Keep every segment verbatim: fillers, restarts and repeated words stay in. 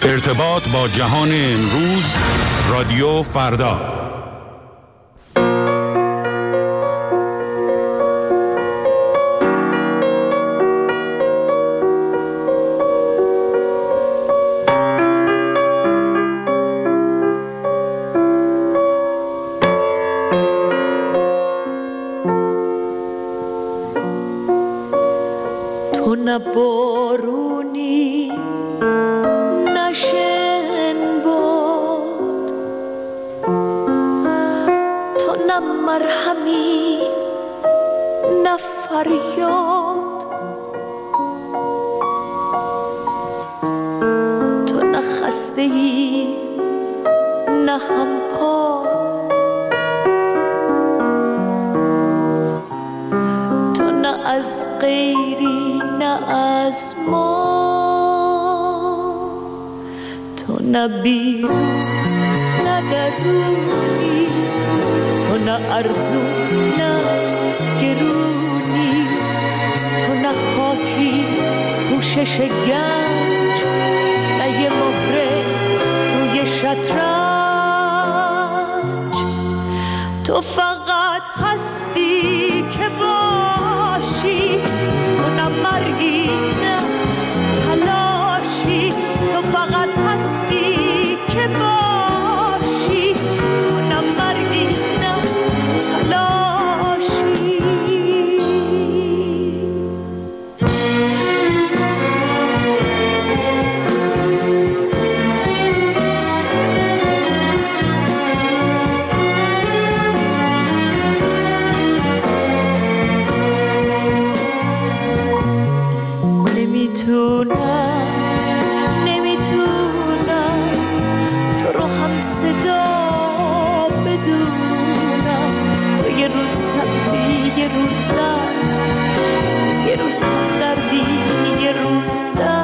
ارتباط با جهان امروز، رادیو فردا. تو نه بارونی نه شن باد، تو نه مرهمی نه فریاد، تو نه خسته‌ای نه همپا، تو نه از غیری نه از ما، تو نه بیرون نه درونی، تو نه ارزون نه گرونی، تو نه خاکی پوشش گنج نه یه مهره روی شطرنج، تو فقط هستی که باشی، تو نه مرگی نه تلاشی، تو فقط هستی که باشی، تو نه مرگی نه تلاشی. نمیتونم نمیتونم تو رو هم صدا بدونم، تو یه روز سبزی یه روز زرد، یه روز هم دردی یه روز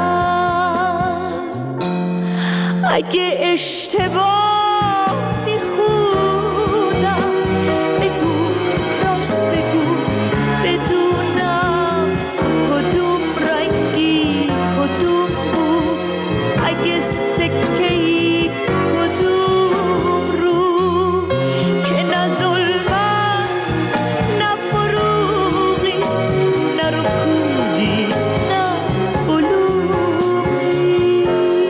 درد. اگه اشتباه میخونم بگو، راست بگو بدونم تو کدوم رنگی کدوم بود، اگه سکه‌ای کدوم رو، که نه ظلمت نه فروغی نه رکودی نه بلوغی.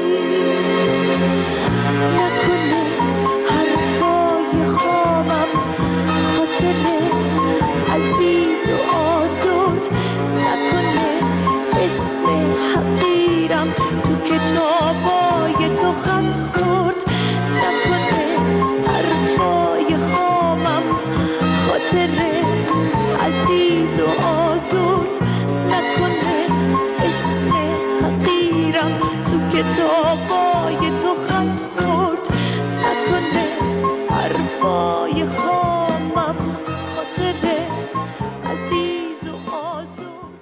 نکنه حرفای خامم خاطره عزیز و آزاد، نکنه اسم حقیرم تو کتابای تو خط خورد، نکنه حرفای خامم خاطره عزیز و آزاد، نکنه اسم حقیرم تو کتابای تو خط خورد، نکنه حرفای خامم خاطره عزیز و آزاد.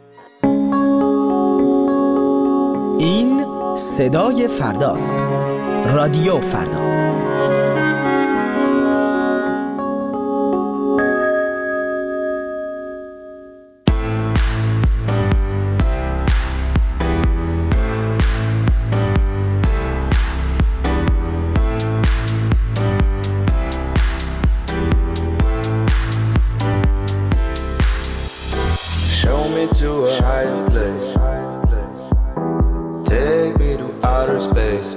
این صدای فرداست. رادیو فردا. Show me to a higher place. Take me to outer space.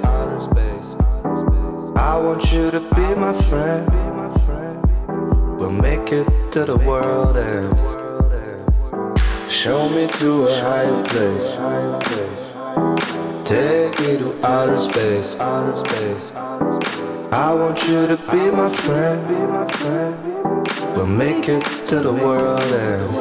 I want you to be my friend. We'll make it to the world ends. Show me to a higher place. Take me to outer space. I want you to be my friend. We'll make it to the world ends.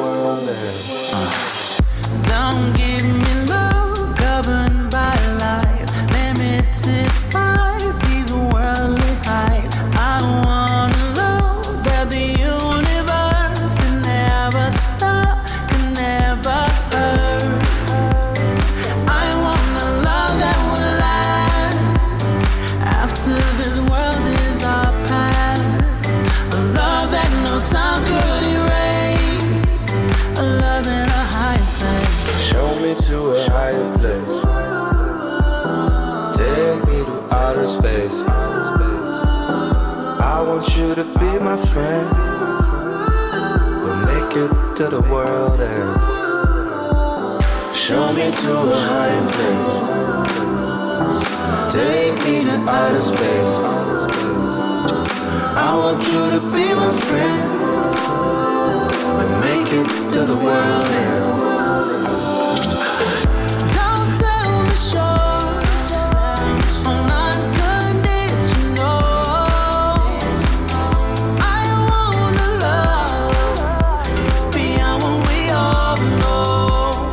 Don't give me love governed by life, limited by these worldly highs. I wanna know that the universe can never stop, can never hurt. I want a love that will last after this world is our past, a love that no time could erase, a love in a high place. Show me to outer space. I want you to be my friend. We'll make it to the world ends. Show me to a higher place. Take me to outer space. I want you to be my friend. We'll make it to the world ends. Don't sell me short on unconditional. I wanna love beyond what we all know.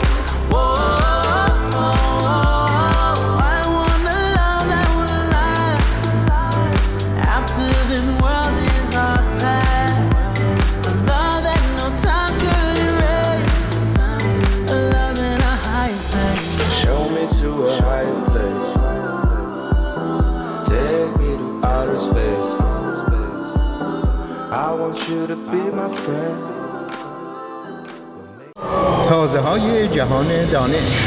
Whoa, I wanna love that will last after this world is our past. A love that no time could erase. A love in a high place. Show me to a higher place. Take me to outer space. I want you to be my friend. تازه های جهان دانش.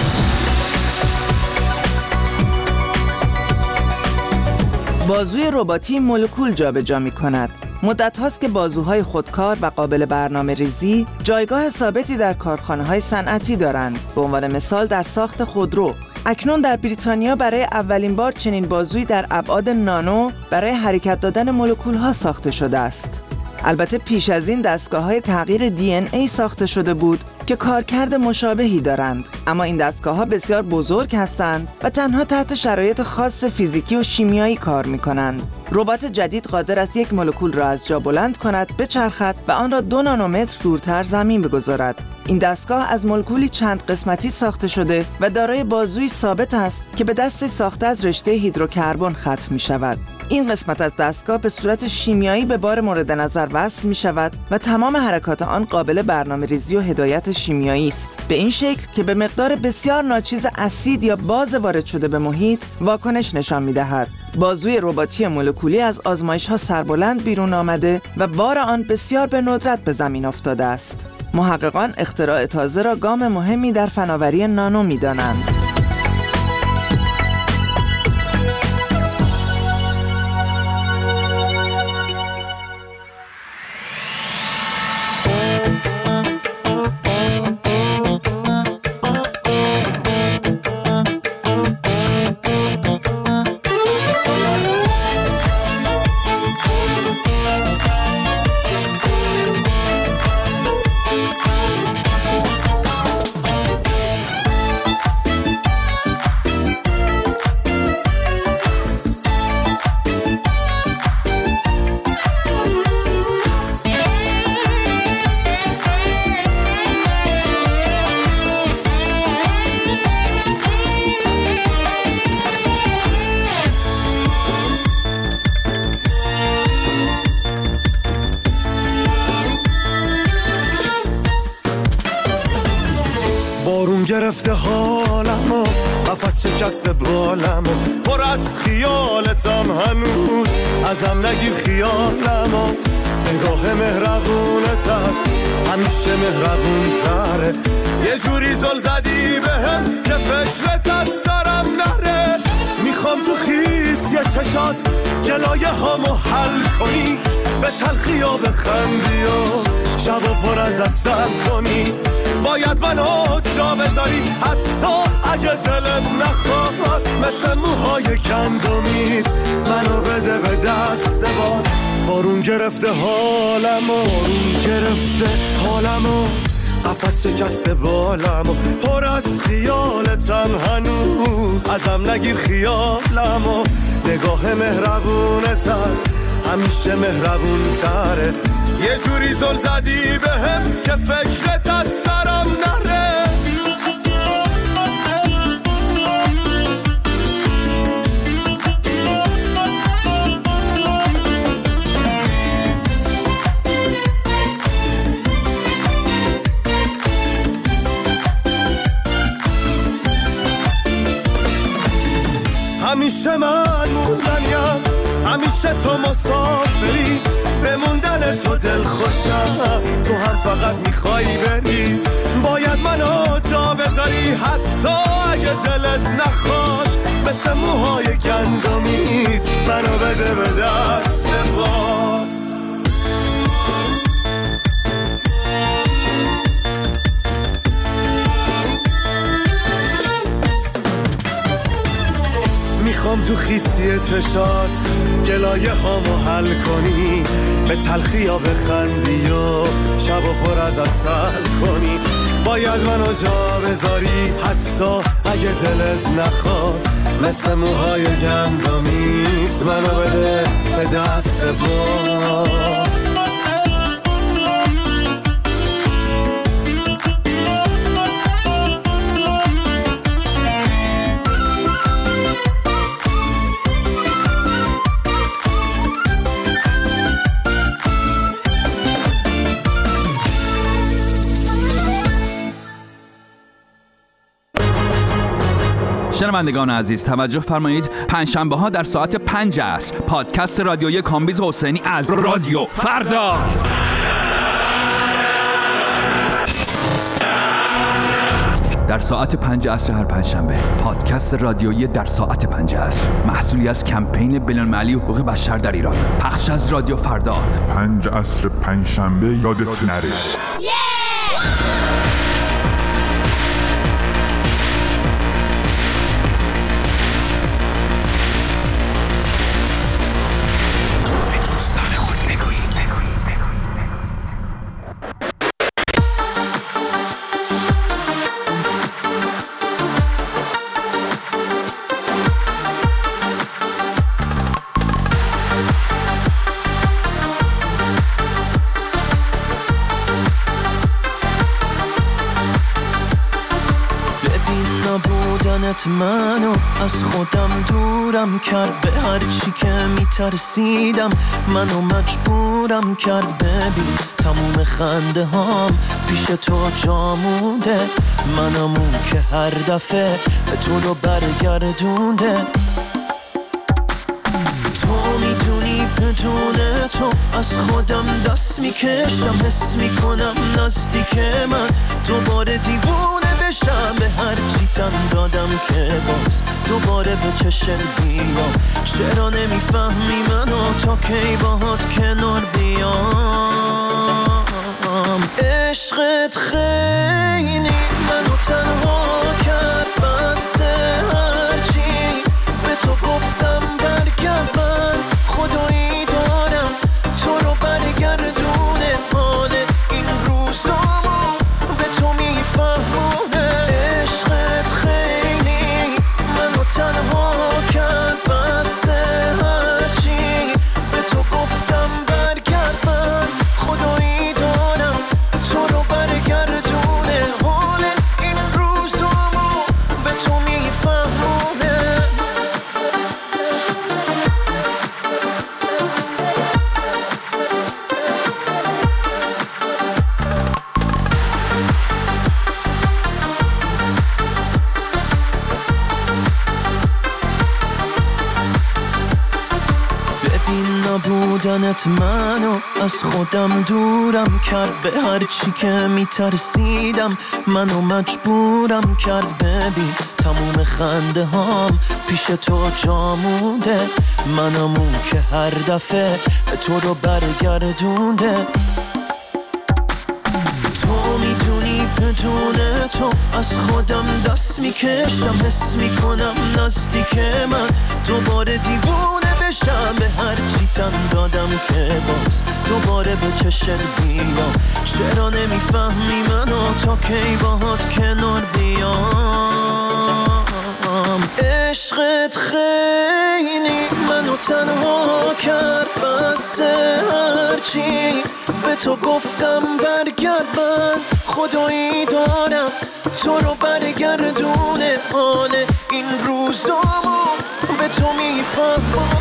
بازوی رباتی مولکول جابجا می‌کند. مدت هاست که بازوهای خودکار و قابل برنامه ریزی جایگاه ثابتی در کارخانه‌های صنعتی دارند. به عنوان مثال در ساخت خودرو. اکنون در بریتانیا برای اولین بار چنین بازویی در ابعاد نانو برای حرکت دادن مولکول‌ها ساخته شده است. البته پیش از این دستگاه‌های تغییر دی ان ای ساخته شده بود که کارکرد مشابهی دارند، اما این دستگاه‌ها بسیار بزرگ هستند و تنها تحت شرایط خاص فیزیکی و شیمیایی کار می‌کنند. ربات جدید قادر است یک مولکول را از جا بلند کند، بچرخد و آن را دو نانومتر دورتر زمین بگذارد. این دستگاه از مولکولی چند قسمتی ساخته شده و دارای بازوی ثابت است که به دست ساخته از رشته هیدروکربن ختم می‌شود. این قسمت از دستگاه به صورت شیمیایی به بار مورد نظر وصل می شود و تمام حرکات آن قابل برنامه‌ریزی و هدایت شیمیایی است، به این شکل که به مقدار بسیار ناچیز اسید یا باز وارد شده به محیط واکنش نشان می دهد. بازوی رباتی مولکولی از آزمایش‌ها سربلند بیرون آمده و بار آن بسیار به ندرت به زمین افتاده است. محققان اختراع تازه را گام مهمی در فناوری نانو می دانند. بارون گرفته حالمو، قفس شکسته بالمو، پر از خیالتم هنوز، ازم نگیر خیالمو. نگاه مهربونت هست همیشه مهربون تره، یه جوری زل زدی بهم که فکرت از سرم نره. میخوام تو خیس یه چشات گلایه هامو حل کنی، به تلخی ها بخندی و شبا پر از اصل کنی. باید منو جا بذاری حتی اگه دلت نخواد، مثل موهای گندمیت منو بده به دست باد. بارون گرفته حالمو، بارون گرفته حالمو، قفس شکسته بالمو، پر از خیالتم هنوز، ازم نگیر خیالمو. نگاه مهربونت هست همیشه مهربون تره، یه جوری زل زدی بهم که فکرت از سرم نره. همیشه من موندنیم، همیشه تو مسافری، به موندن تو دل خوشم، تو هم فقط میخوایی بری. باید منو جا بذاری حتی اگه دلت نخواد، مثل موهای گندمیت منو بده به دست باد. میخوام تو خیسی چشات گلایه هامو حل کنی، به تلخی یا بخندی و شبو پر از عسل کنی. باید منو جا بذاری حتی اگه دلت نخواد، مثل موهای گندمیت منو بده به دست باد. شنوندگان عزیز توجه فرمایید، پنجشنبه ها در ساعت پنج عصر پادکست رادیویی کامبیز حسینی از رادیو فردا. در ساعت پنج عصر هر پنجشنبه پادکست رادیویی در ساعت پنج عصر، محصولی از کمپین بین‌المللی حقوق بشر در ایران، پخش از رادیو فردا. پنج عصر پنجشنبه یادت نره. منو از خودم دورم کرد، به هر چی که میترسیدم منو مجبورم کرد. ببین تموم خنده هام پیش تو جا مونده، منمون که هر دفعه تو رو برگردونده. تو میدونی بدون تو از خودم دست میکشم، حس میکنم نزدیک من دوباره دیوونه بشم. به هر چی تن دادم که باز دوباره به چشم بیام. چرا نمیفهمی منو تا کی باهات کنار بیام؟ عشقت خیلی منو تنها کرد، بس هرچی به تو گفتم برگرد. من خدایی دارم تو رو برگردونه، حال این روزامو به تو میفهمونه. عشقت خیلی منو تنها کرد، بس هرچی به تو گفتم برگرد. من خدایی دارم تو رو برگردونه، حال این روزامو به تو میفهمونه. نبودنت منو از خودم دورم کرد، به هر چی که میترسیدم منو مجبورم کرد. ببین تموم خنده هام پیش تو جا مونده، منمون که هر دفعه تو رو برگردونده. تو میدونی بدون تو از خودم دست میکشم، حس میکنم نزدیک من دوباره دیوونه بشم. به هر چی تن دادم که باز دوباره به چشم بیام. چرا نمیفهمی منو تا کی باهات کنار بیام؟ عشقت خیلی منو تنها کرد، بس هرچی به تو گفتم برگرد. من خدایی دارم تو رو برگردونه، حال این روزامو به تو میفهمم.